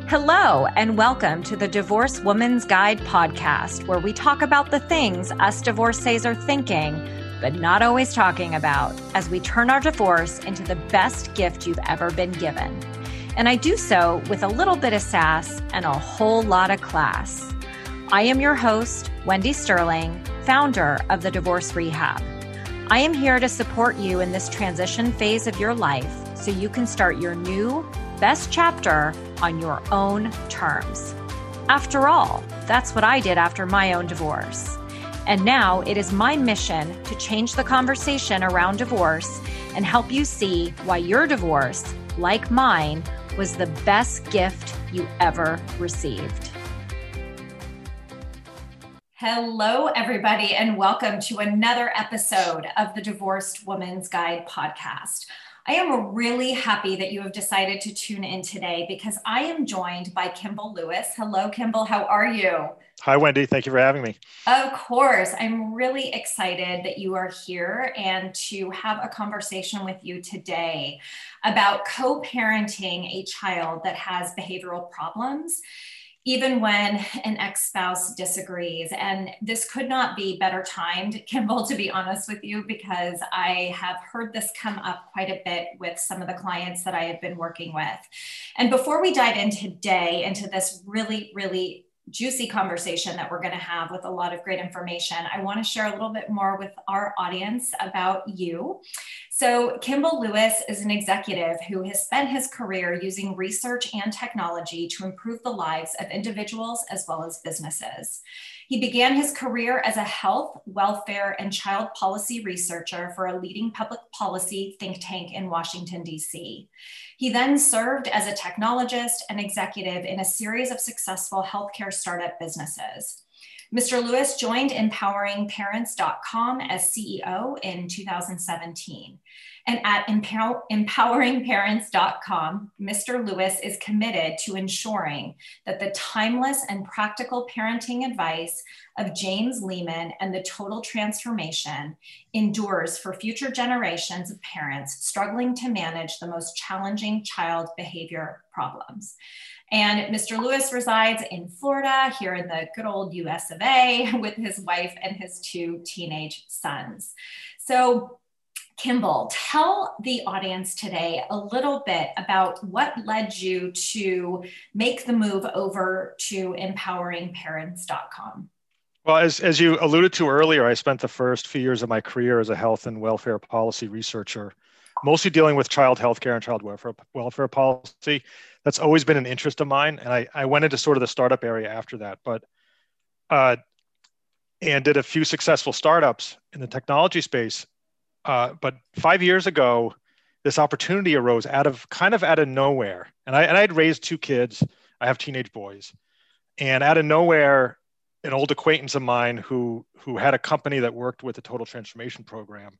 Hello, and welcome to the Divorce Woman's Guide podcast, where we talk about the things us divorcees are thinking, but not always talking about, as we turn our divorce into the best gift you've ever been given. And I do so with a little bit of sass and a whole lot of class. I am your host, Wendy Sterling, founder of The Divorce Rehab. I am here to support you in this transition phase of your life so you can start your new best chapter on your own terms. After all, that's what I did after my own divorce. And now it is my mission to change the conversation around divorce and help you see why your divorce, like mine, was the best gift you ever received. Hello, everybody, and welcome to another episode of the Divorced Woman's Guide podcast. I am really happy that you have decided to tune in today because I am joined by Kimball Lewis. Hello, Kimball. How are you? Hi, Wendy. Thank you for having me. Of course. I'm really excited that you are here and to have a conversation with you today about co-parenting a child that has behavioral problems, even when an ex-spouse disagrees. And this could not be better timed, Kimball, to be honest with you, because I have heard this come up quite a bit with some of the clients that I have been working with. And before we dive in today into this really juicy conversation that we're going to have with a lot of great information, I want to share a little bit more with our audience about you. So Kimball Lewis is an executive who has spent his career using research and technology to improve the lives of individuals as well as businesses. He began his career as a health, welfare, and child policy researcher for a leading public policy think tank in Washington, D.C. He then served as a technologist and executive in a series of successful healthcare startup businesses. Mr. Lewis joined EmpoweringParents.com as CEO in 2017. And at EmpoweringParents.com, Mr. Lewis is committed to ensuring that the timeless and practical parenting advice of James Lehman and the Total Transformation endures for future generations of parents struggling to manage the most challenging child behavior problems. And Mr. Lewis resides in Florida, here in the good old US of A, with his wife and his two teenage sons. So, Kimball, tell the audience today a little bit about what led you to make the move over to EmpoweringParents.com. Well, as you alluded to earlier, I spent the first few years of my career as a health and welfare policy researcher, mostly dealing with child healthcare and child welfare policy. That's always been an interest of mine. And I went into sort of the startup area after that, and did a few successful startups in the technology space. But 5 years ago, this opportunity arose out of nowhere. And I had raised two kids. I have teenage boys. And out of nowhere, an old acquaintance of mine who had a company that worked with the Total Transformation Program,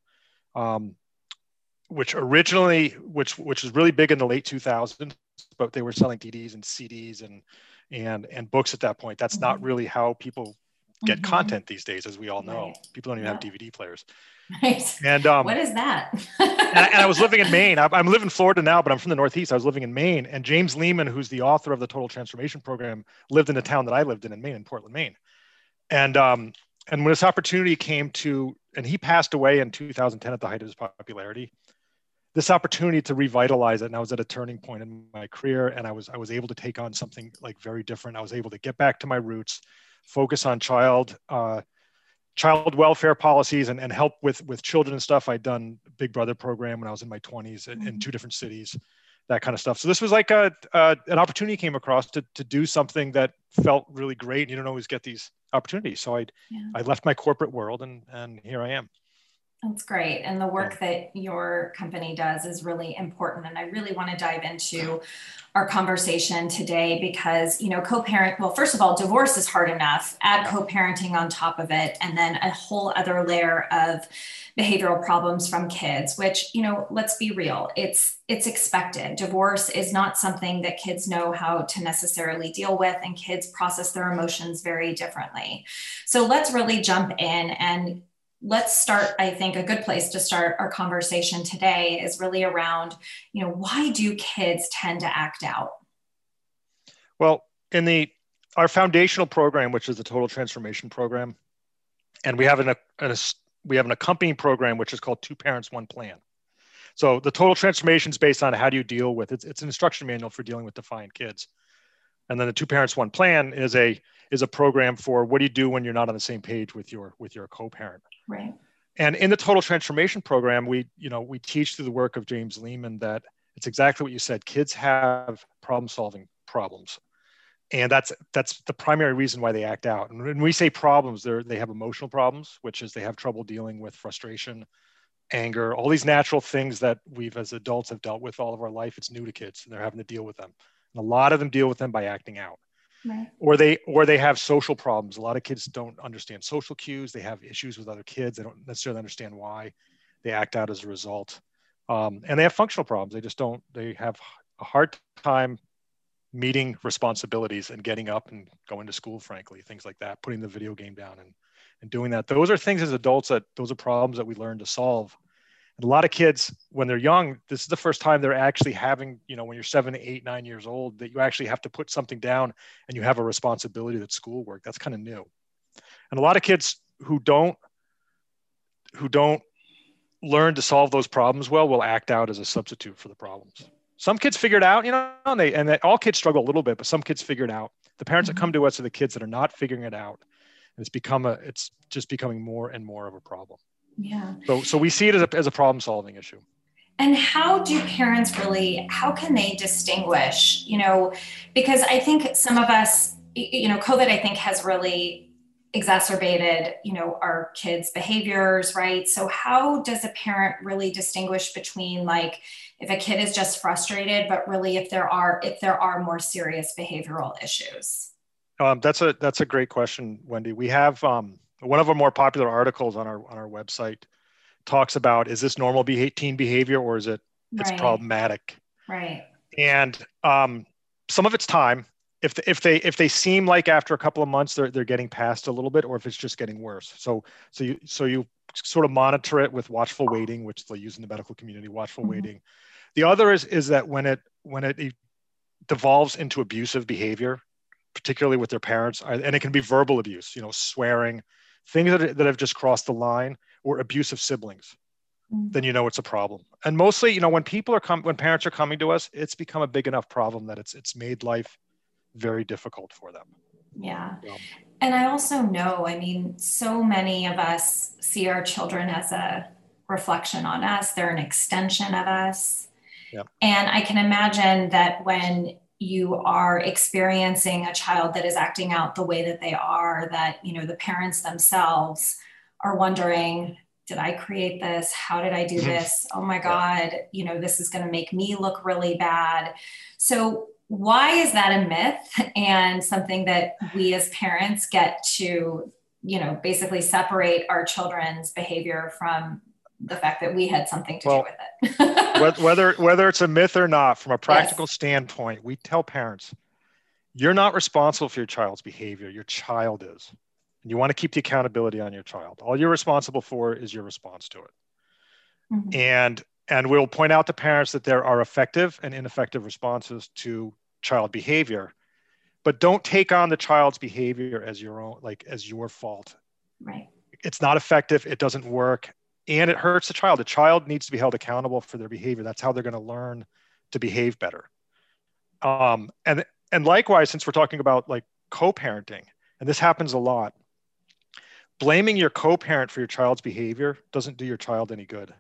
which was really big in the late 2000s, but they were selling DVDs and CDs and books at that point. That's not really how people get content these days, as we all know. Right. People don't even have DVD players. Right. And what is that? and I was living in Maine. I'm living in Florida now, but I'm from the Northeast. I was living in Maine, and James Lehman, who's the author of the Total Transformation Program, lived in the town that I lived in Maine, in Portland, Maine. And when this opportunity came and he passed away in 2010 at the height of his popularity. This opportunity to revitalize it, and I was at a turning point in my career, and I was able to take on something like very different. I was able to get back to my roots, focus on child welfare policies, and help with children and stuff. I'd done Big Brother program when I was in my 20s in two different cities, that kind of stuff. So this was like an opportunity came across to do something that felt really great. And you don't always get these opportunities. So I left my corporate world and here I am. That's great. And the work that your company does is really important. And I really want to dive into our conversation today because, co-parent, well, first of all, divorce is hard enough. Add co-parenting on top of it, and then a whole other layer of behavioral problems from kids, which, let's be real, it's expected. Divorce is not something that kids know how to necessarily deal with, and kids process their emotions very differently. So let's really jump in and let's start. I think a good place to start our conversation today is really around, why do kids tend to act out? Well, in our foundational program, which is the Total Transformation Program, and we have an accompanying program which is called Two Parents, One Plan. So the Total Transformation is based on how do you deal with it's an instruction manual for dealing with defiant kids, and then the Two Parents, One Plan is a program for what do you do when you're not on the same page with your co-parent. Right. And in the Total Transformation Program, we teach through the work of James Lehman that it's exactly what you said. Kids have problem-solving problems. And that's the primary reason why they act out. And when we say problems, they have emotional problems, which is they have trouble dealing with frustration, anger, all these natural things that we've as adults have dealt with all of our life. It's new to kids and they're having to deal with them. And a lot of them deal with them by acting out. Right. Or they have social problems. A lot of kids don't understand social cues. They have issues with other kids. They don't necessarily understand why they act out as a result. And they have functional problems. They have a hard time meeting responsibilities and getting up and going to school, frankly, things like that, putting the video game down and doing that. Those are things as adults those are problems that we learn to solve. And a lot of kids, when they're young, this is the first time they're actually having, when you're 7, 8, 9 years old, that you actually have to put something down and you have a responsibility that's schoolwork. That's kind of new. And a lot of kids who don't learn to solve those problems well will act out as a substitute for the problems. Some kids figure it out, and all kids struggle a little bit, but some kids figure it out. The parents that come to us are the kids that are not figuring it out. And it's just becoming more and more of a problem. Yeah. So we see it as a problem solving issue. And how do parents how can they distinguish, because I think some of us, COVID, I think has really exacerbated, our kids' behaviors, right? So how does a parent really distinguish between if a kid is just frustrated, but really if there are more serious behavioral issues? That's a great question, Wendy. We have one of our more popular articles on our website talks about, is this normal teen behavior or is it's problematic? Right. And some of it's time. If they seem like after a couple of months they're getting past a little bit, or if it's just getting worse. So you sort of monitor it with watchful waiting, which they use in the medical community, watchful waiting. The other is that when it devolves into abusive behavior, particularly with their parents, and it can be verbal abuse, swearing, things that have just crossed the line, or abusive siblings, then it's a problem. And mostly, when parents are coming to us, it's become a big enough problem that it's made life very difficult for them. Yeah. And I also know, so many of us see our children as a reflection on us. They're an extension of us. Yeah. And I can imagine that when you are experiencing a child that is acting out the way that they are, that, the parents themselves are wondering, did I create this? How did I do this? Oh my God, this is going to make me look really bad. So why is that a myth and something that we as parents get to, basically separate our children's behavior from the fact that we had something to do with it? whether it's a myth or not, from a practical standpoint, we tell parents, you're not responsible for your child's behavior. Your child is. And you want to keep the accountability on your child. All you're responsible for is your response to it. Mm-hmm. And we'll point out to parents that there are effective and ineffective responses to child behavior, but don't take on the child's behavior as your own, as your fault. Right. It's not effective. It doesn't work. And it hurts the child. The child needs to be held accountable for their behavior. That's how they're going to learn to behave better. And likewise, since we're talking about co-parenting, and this happens a lot, blaming your co-parent for your child's behavior doesn't do your child any good.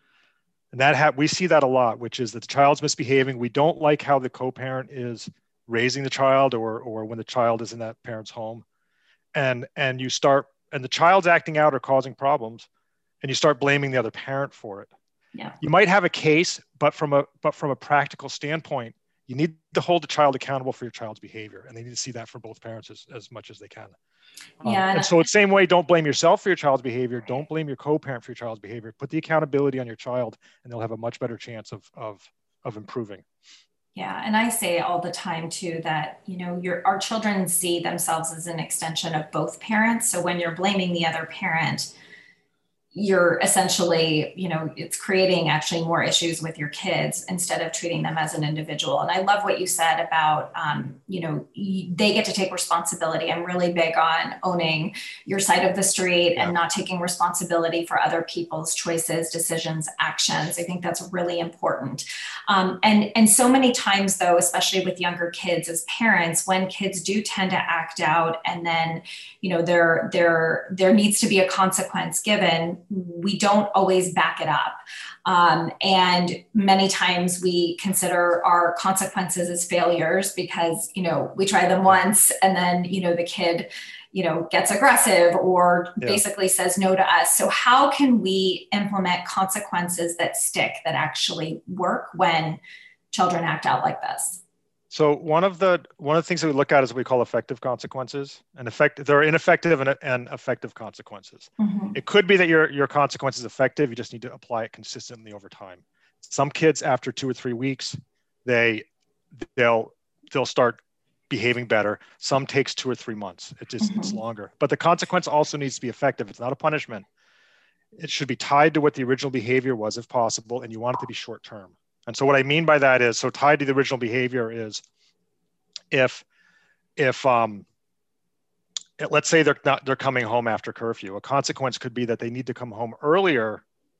And we see that a lot, which is that the child's misbehaving. We don't like how the co-parent is raising the child, or when the child is in that parent's home, and the child's acting out or causing problems, and you start blaming the other parent for it. Yeah. You might have a case, but from a practical standpoint, you need to hold the child accountable for your child's behavior, and they need to see that from both parents as much as they can. And so it's the same way, don't blame yourself for your child's behavior. Right. Don't blame your co-parent for your child's behavior. Put the accountability on your child, and they'll have a much better chance of improving. Yeah. And I say all the time too, that, our children see themselves as an extension of both parents. So when you're blaming the other parent, you're essentially, it's creating actually more issues with your kids instead of treating them as an individual. And I love what you said about, they get to take responsibility. I'm really big on owning your side of the street and not taking responsibility for other people's choices, decisions, actions. I think that's really important. And so many times though, especially with younger kids as parents, when kids do tend to act out and then, there needs to be a consequence given, we don't always back it up. And many times we consider our consequences as failures because, we try them once and then, the kid, gets aggressive or basically says no to us. So how can we implement consequences that stick, that actually work when children act out like this? So one of the things that we look at is what we call effective consequences. And there are ineffective and effective consequences. Mm-hmm. It could be that your consequence is effective. You just need to apply it consistently over time. Some kids, after 2 or 3 weeks, they'll start behaving better. Some takes 2 or 3 months. It's longer. But the consequence also needs to be effective. It's not a punishment. It should be tied to what the original behavior was, if possible, and you want it to be short term. And so what I mean by that is, so tied to the original behavior is if let's say they're coming home after curfew, a consequence could be that they need to come home earlier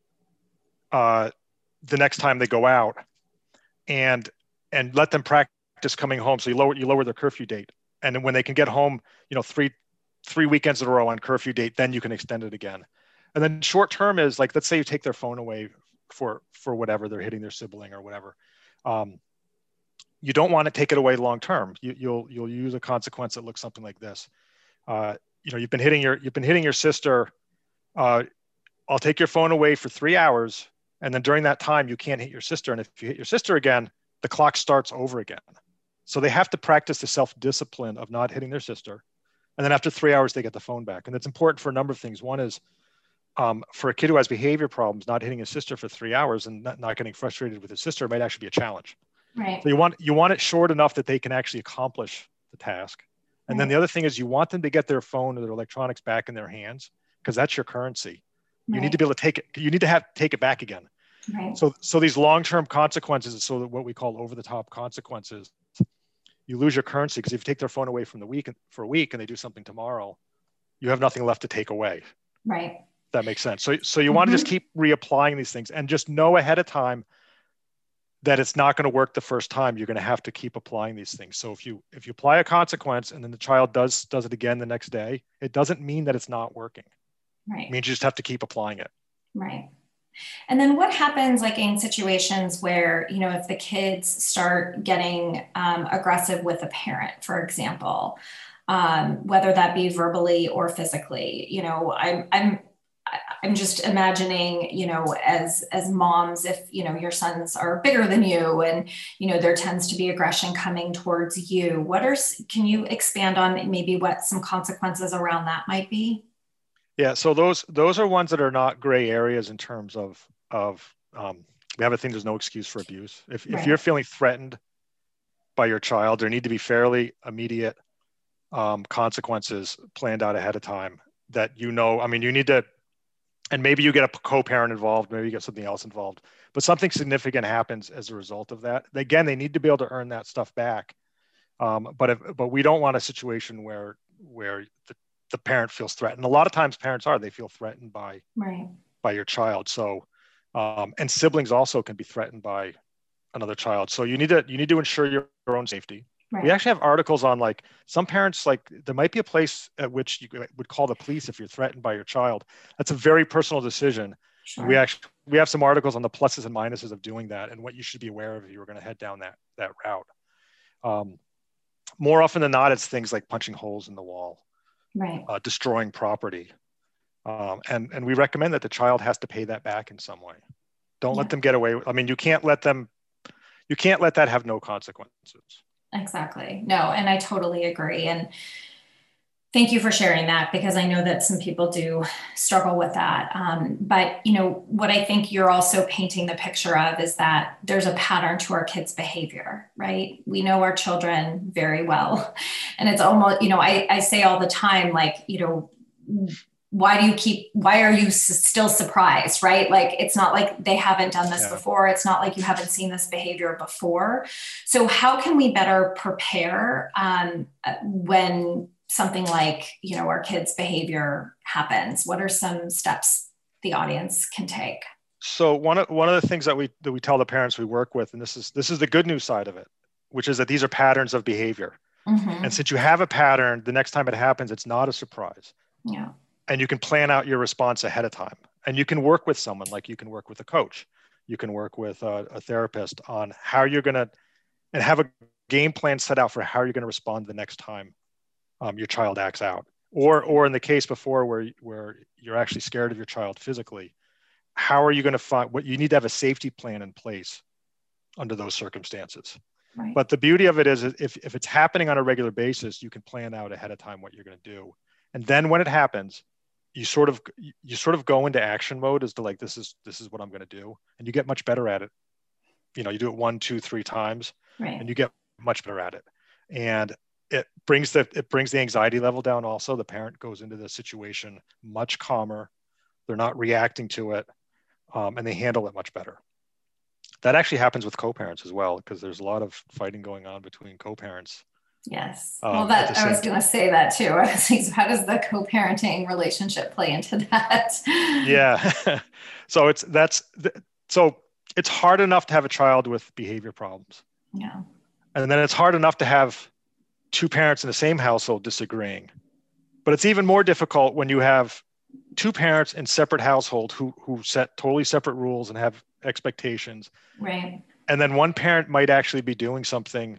the next time they go out and let them practice coming home. So you lower their curfew date. And then when they can get home, three weekends in a row on curfew date, then you can extend it again. And then short term is like, let's say you take their phone away for whatever, they're hitting their sibling or whatever. You don't want to take it away long term. You'll use a consequence that looks something like this. You've been hitting your sister. I'll take your phone away for 3 hours, and then during that time you can't hit your sister. And if you hit your sister again, the clock starts over again. So they have to practice the self-discipline of not hitting their sister. And then after 3 hours, they get the phone back. And it's important for a number of things. One is, for a kid who has behavior problems, not hitting his sister for 3 hours and not getting frustrated with his sister might actually be a challenge. Right. So you want it short enough that they can actually accomplish the task. And then the other thing is you want them to get their phone or their electronics back in their hands because that's your currency. You need to be able to take it. You need to take it back again. Right. So these long-term consequences, so what we call over-the-top consequences, you lose your currency because if you take their phone away for a week and they do something tomorrow, you have nothing left to take away. Right. That makes sense. So you want to just keep reapplying these things and just know ahead of time that it's not going to work the first time. You're going to have to keep applying these things. So if you apply a consequence and then the child does it again the next day, it doesn't mean that it's not working. Right. It means you just have to keep applying it. Right. And then what happens like in situations where, if the kids start getting aggressive with a parent, for example, whether that be verbally or physically, I'm just imagining, as moms, if, your sons are bigger than you and, there tends to be aggression coming towards you. Can you expand on maybe what some consequences around that might be? Yeah. So those are ones that are not gray areas in terms of we have a thing, there's no excuse for abuse. If you're feeling threatened by your child, there need to be fairly immediate consequences planned out ahead of time that, you need to, and maybe you get a co-parent involved, maybe you get something else involved, but something significant happens as a result of that. Again, they need to be able to earn that stuff back. But we don't want a situation where the parent feels threatened. A lot of times parents they feel threatened by your child. So, and siblings also can be threatened by another child. So you need to ensure your own safety. Right. We actually have articles on like some parents, like there might be a place at which you would call the police if you're threatened by your child. That's a very personal decision. Sure. We have some articles on the pluses and minuses of doing that and what you should be aware of if you were going to head down that route. More often than not, it's things like punching holes in the wall, right? Destroying property. And we recommend that the child has to pay that back in some way. Don't let them get away. You can't let that have no consequences. Exactly. No, and I totally agree. And thank you for sharing that because I know that some people do struggle with that. But, what I think you're also painting the picture of is that there's a pattern to our kids' behavior, right? We know our children very well. And it's almost, I say all the time, like, why are you still surprised, right? Like, it's not like they haven't done this before. It's not like you haven't seen this behavior before. So how can we better prepare when something like, our kids' behavior happens? What are some steps the audience can take? So one of the things that we tell the parents we work with, and this is the good news side of it, which is that these are patterns of behavior. Mm-hmm. And since you have a pattern, the next time it happens, it's not a surprise. Yeah. And you can plan out your response ahead of time. And you can work with someone, like you can work with a coach. You can work with a therapist on how you're going to, and have a game plan set out for how you're going to respond the next time your child acts out. Or in the case before where you're actually scared of your child physically, how are you going to find what you need to have a safety plan in place under those circumstances. Right. But the beauty of it is if it's happening on a regular basis, you can plan out ahead of time what you're going to do. And then when it happens, you sort of go into action mode as to like, this is what I'm going to do. And you get much better at it. You do it 1, 2, 3 times, right, and you get much better at it. And it brings the anxiety level down. Also, the parent goes into the situation much calmer. They're not reacting to it, and they handle it much better. That actually happens with co-parents as well, because there's a lot of fighting going on between co-parents. Yes. Well, I was going to say that too. I was thinking, how does the co-parenting relationship play into that? Yeah. So it's hard enough to have a child with behavior problems. Yeah. And then it's hard enough to have 2 parents in the same household disagreeing. But it's even more difficult when you have 2 parents in separate households who set totally separate rules and have expectations. Right. And then one parent might actually be doing something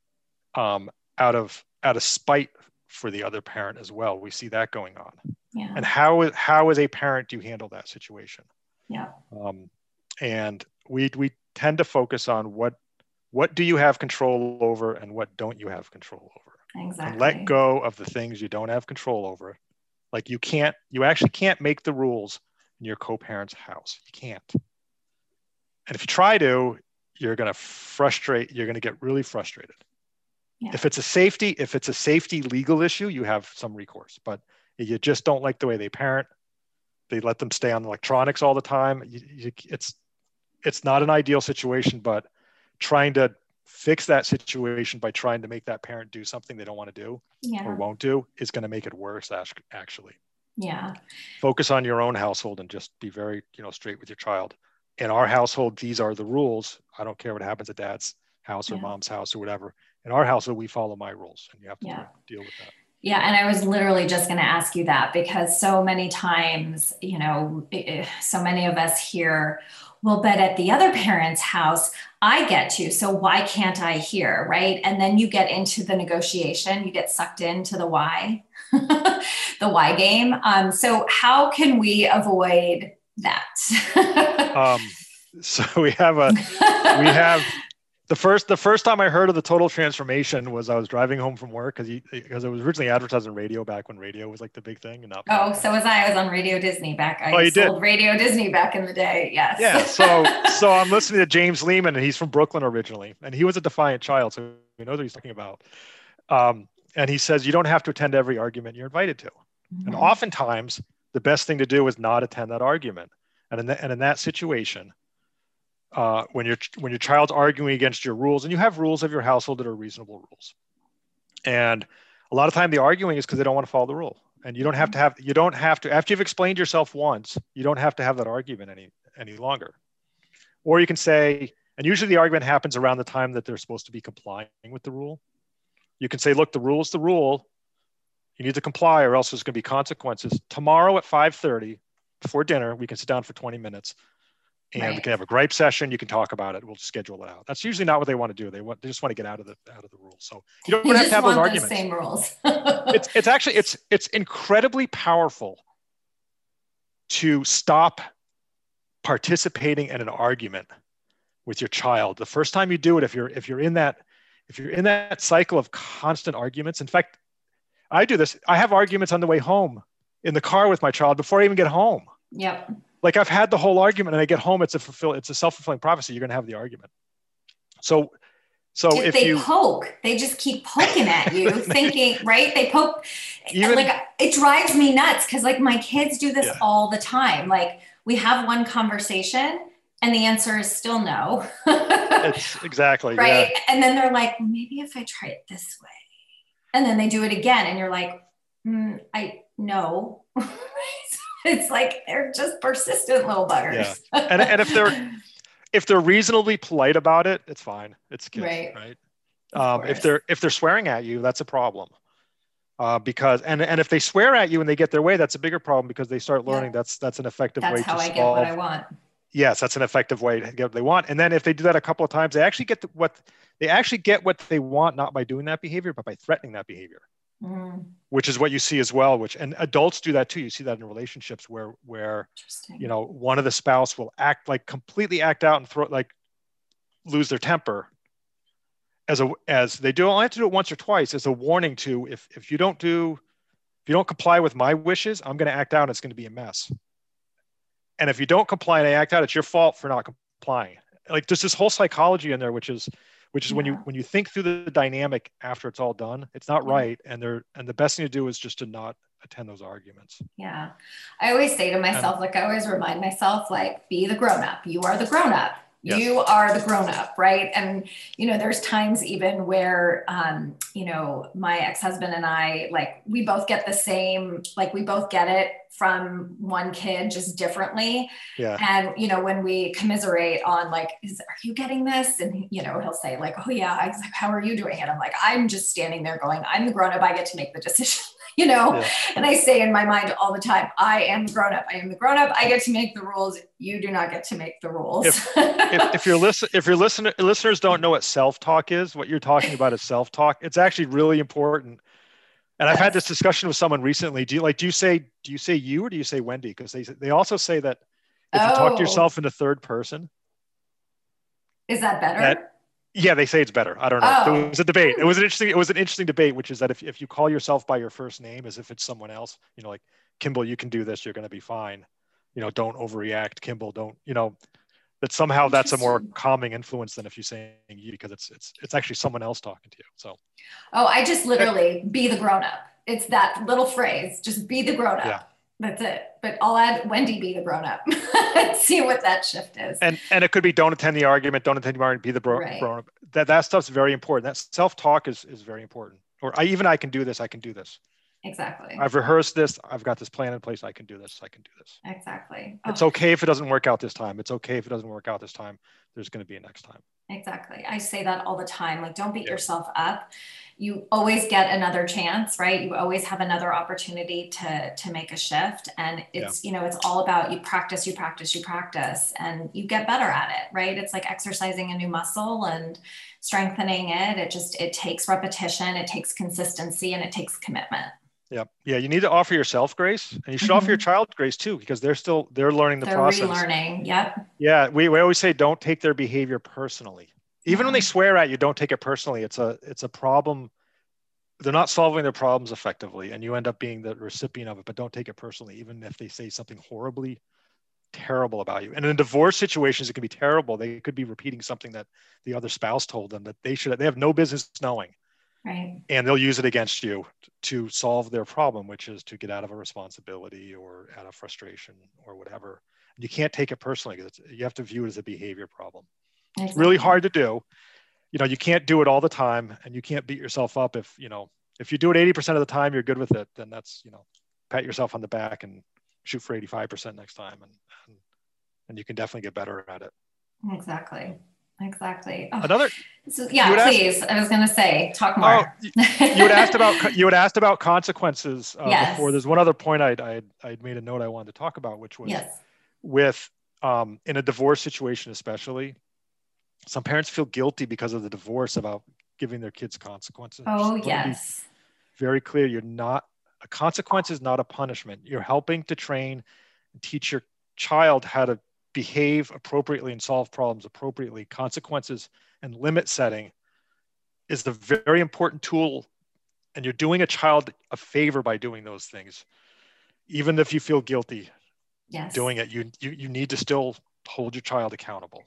out of spite for the other parent as well. We see that going on. Yeah. And how as a parent do you handle that situation? Yeah. And we tend to focus on what do you have control over and what don't you have control over. Exactly. And let go of the things you don't have control over. Like you actually can't make the rules in your co-parent's house. You can't. And if you try to, you're going to get really frustrated. Yeah. If it's a safety legal issue, you have some recourse, but you just don't like the way they parent. They let them stay on electronics all the time. It's not an ideal situation, but trying to fix that situation by trying to make that parent do something they don't want to do or won't do is going to make it worse, actually. Yeah. Focus on your own household and just be very, straight with your child. In our household, these are the rules. I don't care what happens at dad's house or mom's house or whatever. In our household, we follow my rules, and you have to deal with that. Yeah. And I was literally just going to ask you that, because so many times, so many of us hear, well, but at the other parent's house, I get to, so why can't I here? Right. And then you get into the negotiation, you get sucked into the why, the why game. So how can we avoid that? So we have the first time I heard of the total transformation was I was driving home from work because it was originally advertised on radio back when radio was like the big thing. And so was I. I was on Radio Disney back. I sold Radio Disney back in the day. Yes. Yeah. So I'm listening to James Lehman, and he's from Brooklyn originally, and he was a defiant child, so he knows what he's talking about. And he says you don't have to attend every argument you're invited to, and oftentimes the best thing to do is not attend that argument. And in that situation, when your child's arguing against your rules, and you have rules of your household that are reasonable rules, and a lot of time the arguing is because they don't want to follow the rule, and you don't have to after you've explained yourself once, you don't have to have that argument any longer. Or you can say, and usually the argument happens around the time that they're supposed to be complying with the rule. You can say, look, the rule is the rule. You need to comply, or else there's going to be consequences. Tomorrow at 5:30 before dinner, we can sit down for 20 minutes. And we can have a gripe session. You can talk about it. We'll schedule it out. That's usually not what they want to do. They just want to get out of the rules. So you don't have to have those arguments. The same rules. It's incredibly powerful to stop participating in an argument with your child. The first time you do it, if you're in that cycle of constant arguments. In fact, I do this. I have arguments on the way home in the car with my child before I even get home. Yep. Like I've had the whole argument, and I get home, it's a self-fulfilling prophecy. You're going to have the argument. So So if they you poke, they just keep poking at you, thinking, right? They poke. even, like, it drives me nuts because like my kids do this yeah, all the time. Like we have one conversation and the answer is still no. it's exactly, yeah. Right. And then they're like, well, maybe if I try it this way. And then they do it again. And you're like, I know. It's like they're just persistent little Yeah. buggers. And if they're reasonably polite about it, it's fine. It's kids, Right. right? Of If course. they're swearing at you, that's a problem. Because and if they swear at you and they get their way, that's a bigger problem because they start learning Yep. that's an effective That's way how to I get what I solve. want. Yes, that's an effective way to get what they want. And then if they do that a couple of times, they actually get what they want, not by doing that behavior, but by threatening that behavior. Mm. Which is what you see as well, and adults do that too. You see that in relationships where one of the spouse will completely act out and lose their temper as they do. Only have to do it once or twice as a warning to if you don't comply with my wishes, I'm going to act out and it's going to be a mess. And if you don't comply and I act out, it's your fault for not complying. Like there's this whole psychology in there, which is when you think through the dynamic after it's all done, it's not right. And the best thing to do is just to not attend those arguments. Yeah. I always say to myself, I always remind myself, be the grown-up. You are the grown-up. Yes. You are the grown-up, right? And, there's times even where, my ex-husband and I, we both get the same, we both get it from one kid just differently. Yeah. And, when we commiserate on are you getting this? And, he'll say oh yeah, how are you doing it? I'm I'm just standing there going, I'm the grown-up. I get to make the decision. Yeah. And I say in my mind all the time, I am the grown-up. I am the grown-up. I get to make the rules. You do not get to make the rules. If your listeners don't know what self-talk is, what you're talking about is self-talk. It's actually really important. And I've had this discussion with someone recently. Do you say you or do you say Wendy? Because they also say that if you talk to yourself in the third person, is that better? Yeah, they say it's better. I don't know. Oh. There was a debate. It was an interesting debate, which is that if you call yourself by your first name as if it's someone else, like Kimball, you can do this, you're going to be fine. Don't overreact, Kimball. Don't, that somehow that's a more calming influence than if you're saying you, because it's actually someone else talking to you. So. Oh, I just literally be the grown up. It's that little phrase, just be the grown up. Yeah. That's it. But I'll add Wendy be the grown up. See what that shift is. And it could be don't attend the argument, be the grown up. That stuff's very important. That self-talk is very important. Or I can do this, I can do this. Exactly. I've rehearsed this, I've got this plan in place, I can do this. Exactly. It's okay if it doesn't work out this time. It's okay if it doesn't work out this time. There's going to be a next time. Exactly. I say that all the time. Don't beat yourself up. You always get another chance, right? You always have another opportunity to make a shift. And it's, it's all about you practice, and you get better at it, right? It's like exercising a new muscle and strengthening it. It takes repetition, it takes consistency, and it takes commitment. Yeah. You need to offer yourself grace, and you should offer your child grace too, because they're learning the process. They're relearning. Yep. Yeah. We always say, don't take their behavior personally. Even when they swear at you, don't take it personally. It's a problem. They're not solving their problems effectively, and you end up being the recipient of it, but don't take it personally, even if they say something horribly terrible about you. And in divorce situations, it can be terrible. They could be repeating something that the other spouse told them that they have no business knowing. Right. And they'll use it against you to solve their problem, which is to get out of a responsibility or out of frustration or whatever. You can't take it personally because you have to view it as a behavior problem. Exactly. It's really hard to do. You can't do it all the time, and you can't beat yourself up if you do it 80% of the time, you're good with it, then that's, pat yourself on the back and shoot for 85% next time. And you can definitely get better at it. Exactly. Oh. Please. I was going to say, talk more. You had asked about consequences before. There's one other point I'd made a note I wanted to talk about, which was with in a divorce situation, especially, some parents feel guilty because of the divorce about giving their kids consequences. Oh, yes. Very clear. A consequence is not a punishment. You're helping to train and teach your child how to behave appropriately and solve problems appropriately. Consequences and limit setting is the very important tool, and you're doing a child a favor by doing those things. Even if you feel guilty doing it, you need to still hold your child accountable.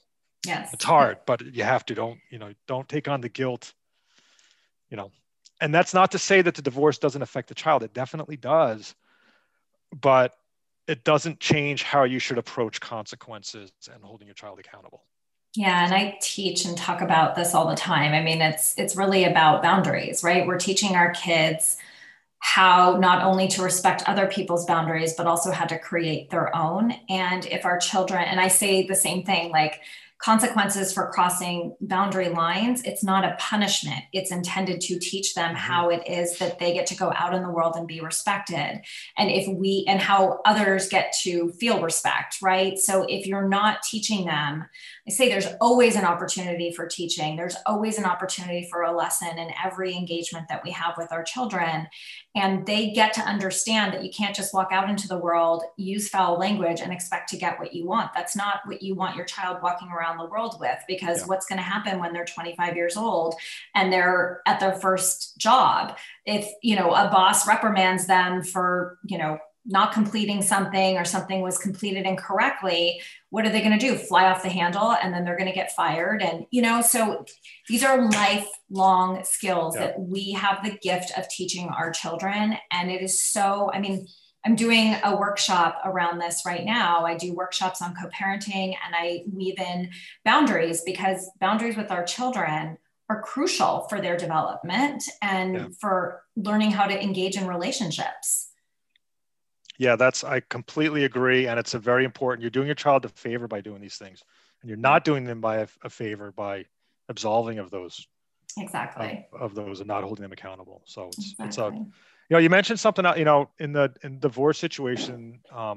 Yes. It's hard, but you have to. Don't take on the guilt, you know. And that's not to say that the divorce doesn't affect the child. It definitely does, but it doesn't change how you should approach consequences and holding your child accountable. Yeah, and I teach and talk about this all the time. I mean, it's really about boundaries, right? We're teaching our kids how not only to respect other people's boundaries, but also how to create their own. And if our children, and I say the same thing, like consequences for crossing boundary lines, it's not a punishment. It's intended to teach them how it is that they get to go out in the world and be respected. And how others get to feel respect, right? So if you're not teaching them, I say there's always an opportunity for teaching. There's always an opportunity for a lesson in every engagement that we have with our children. And they get to understand that you can't just walk out into the world, use foul language, and expect to get what you want. That's not what you want your child walking around the world with, because what's going to happen when they're 25 years old and they're at their first job? If, a boss reprimands them for, not completing something, or something was completed incorrectly, what are they going to do? Fly off the handle, and then they're going to get fired. And, so these are lifelong skills that we have the gift of teaching our children. And it is so, I'm doing a workshop around this right now. I do workshops on co-parenting, and I weave in boundaries, because boundaries with our children are crucial for their development and for learning how to engage in relationships. Yeah, I completely agree. And it's a very important, you're doing your child a favor by doing these things, and you're not doing them by a favor by absolving of those. Exactly. Of those and not holding them accountable. So it's you mentioned something, in the divorce situation.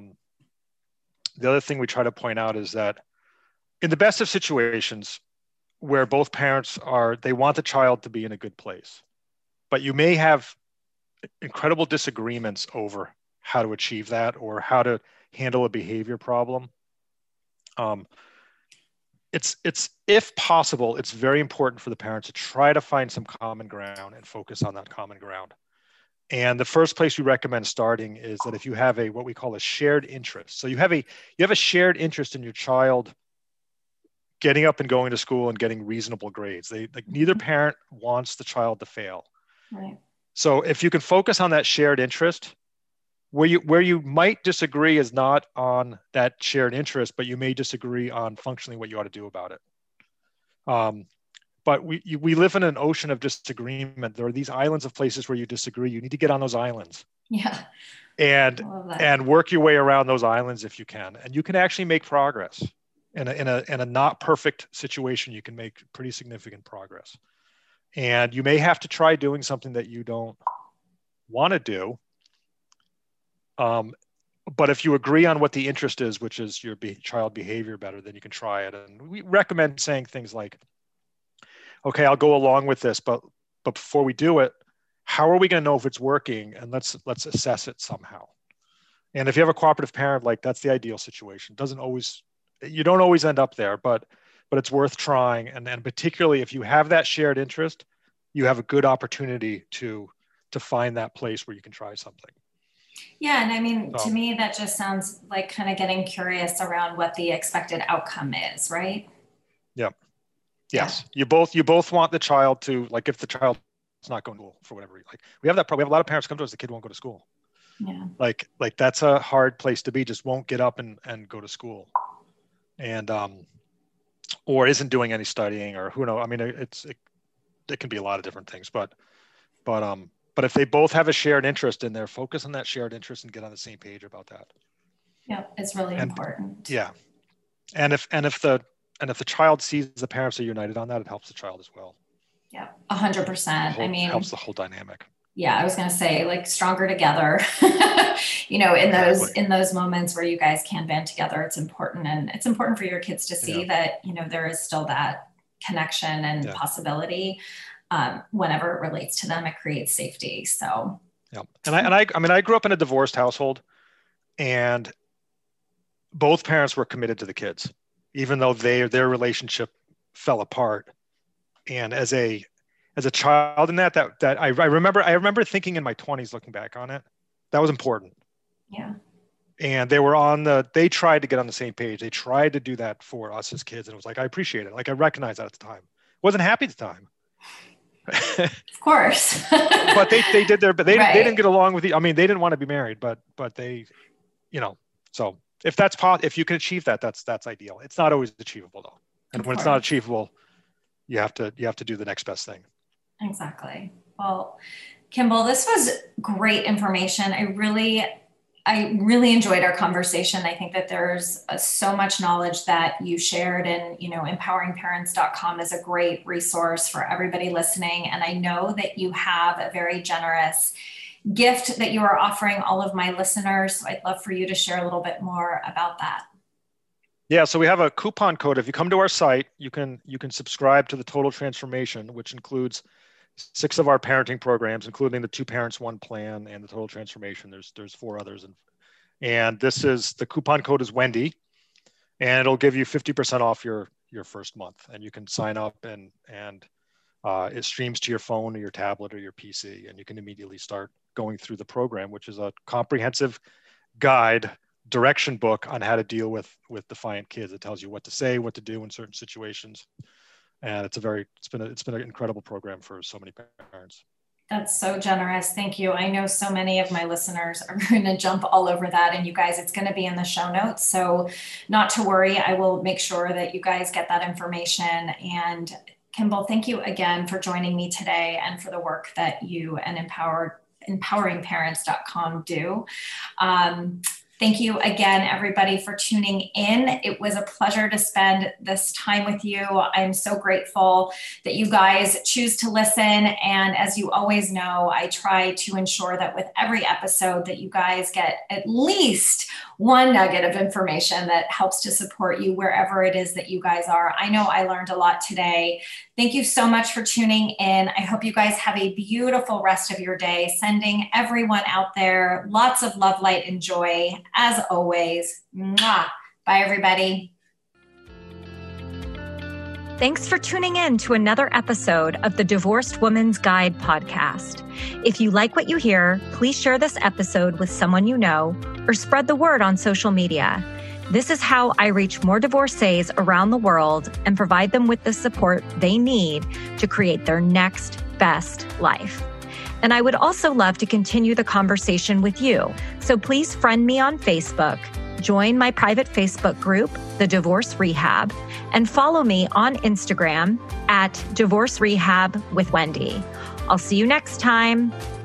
The other thing we try to point out is that in the best of situations where both parents they want the child to be in a good place, but you may have incredible disagreements over how to achieve that or how to handle a behavior problem. It's if possible, it's very important for the parents to try to find some common ground and focus on that common ground. And the first place we recommend starting is that if you have what we call a shared interest. So you have a shared interest in your child getting up and going to school and getting reasonable grades. Neither parent wants the child to fail. Right. So if you can focus on that shared interest, where you might disagree is not on that shared interest, but you may disagree on functionally what you ought to do about it. But we live in an ocean of disagreement. There are these islands of places where you disagree. You need to get on those islands. Yeah. And work your way around those islands if you can. And you can actually make progress. In a not perfect situation, you can make pretty significant progress. And you may have to try doing something that you don't want to do. But if you agree on what the interest is, which is your child behavior better, then you can try it. And we recommend saying things like, okay, I'll go along with this, but before we do it, how are we going to know if it's working? And let's assess it somehow. And if you have a cooperative parent, that's the ideal situation. You don't always end up there, but it's worth trying. And particularly if you have that shared interest, you have a good opportunity to find that place where you can try something. Yeah. And to me, that just sounds like kind of getting curious around what the expected outcome is, right? Yeah. Yes. Yeah. You both want the child to, if the child's not going to school for whatever reason, we have that problem. We have a lot of parents come to us, the kid won't go to school. Yeah. That's a hard place to be, just won't get up and go to school. And, or isn't doing any studying, or who knows. It can be a lot of different things, but if they both have a shared interest in there, focus on that shared interest and get on the same page about that. Yeah, it's really important. Yeah. And if the child sees the parents are united on that, it helps the child as well. Yeah, 100%. It helps the whole dynamic. Yeah, I was going to say, stronger together, in those moments where you guys can band together, it's important. And it's important for your kids to see that, there is still that connection and possibility. Whenever it relates to them, it creates safety. So, yeah. I grew up in a divorced household, and both parents were committed to the kids, even though their relationship fell apart. And as a child in that I remember thinking in my 20s, looking back on it, that was important. Yeah. And they tried to get on the same page. They tried to do that for us as kids. And it was like, I appreciate it. Like I recognized that at the time. Wasn't happy at the time. Of course. But they did but they didn't get along with you. I mean, they didn't want to be married, but they, so if you can achieve that, that's ideal. It's not always achievable though. And when it's not achievable, you have to do the next best thing. Exactly. Well, Kimball, this was great information. I really enjoyed our conversation. I think that there's so much knowledge that you shared, and, empoweringparents.com is a great resource for everybody listening. And I know that you have a very generous gift that you are offering all of my listeners. So I'd love for you to share a little bit more about that. Yeah, so we have a coupon code. If you come to our site, you can subscribe to the Total Transformation, which includes 6 of our parenting programs, including the 2 Parents, 1 Plan and the Total Transformation. There's 4 others. And the coupon code is Wendy, and it'll give you 50% off your first month. And you can sign up and it streams to your phone or your tablet or your PC, and you can immediately start going through the program, which is a comprehensive guide, direction book on how to deal with defiant kids. It tells you what to say, what to do in certain situations. And it's been an incredible program for so many parents. That's so generous. Thank you. I know so many of my listeners are going to jump all over that, and you guys, it's going to be in the show notes. So not to worry, I will make sure that you guys get that information. And Kimball, thank you again for joining me today and for the work that you and empoweringparents.com do. Thank you again, everybody, for tuning in. It was a pleasure to spend this time with you. I'm so grateful that you guys choose to listen. And as you always know, I try to ensure that with every episode that you guys get at least one nugget of information that helps to support you wherever it is that you guys are. I know I learned a lot today. Thank you so much for tuning in. I hope you guys have a beautiful rest of your day. Sending everyone out there lots of love, light, and joy. As always, mwah. Bye, everybody. Thanks for tuning in to another episode of the Divorced Woman's Guide podcast. If you like what you hear, please share this episode with someone you know or spread the word on social media. This is how I reach more divorcees around the world and provide them with the support they need to create their next best life. And I would also love to continue the conversation with you. So please friend me on Facebook, join my private Facebook group, The Divorce Rehab, and follow me on Instagram at Divorce Rehab with Wendy. I'll see you next time.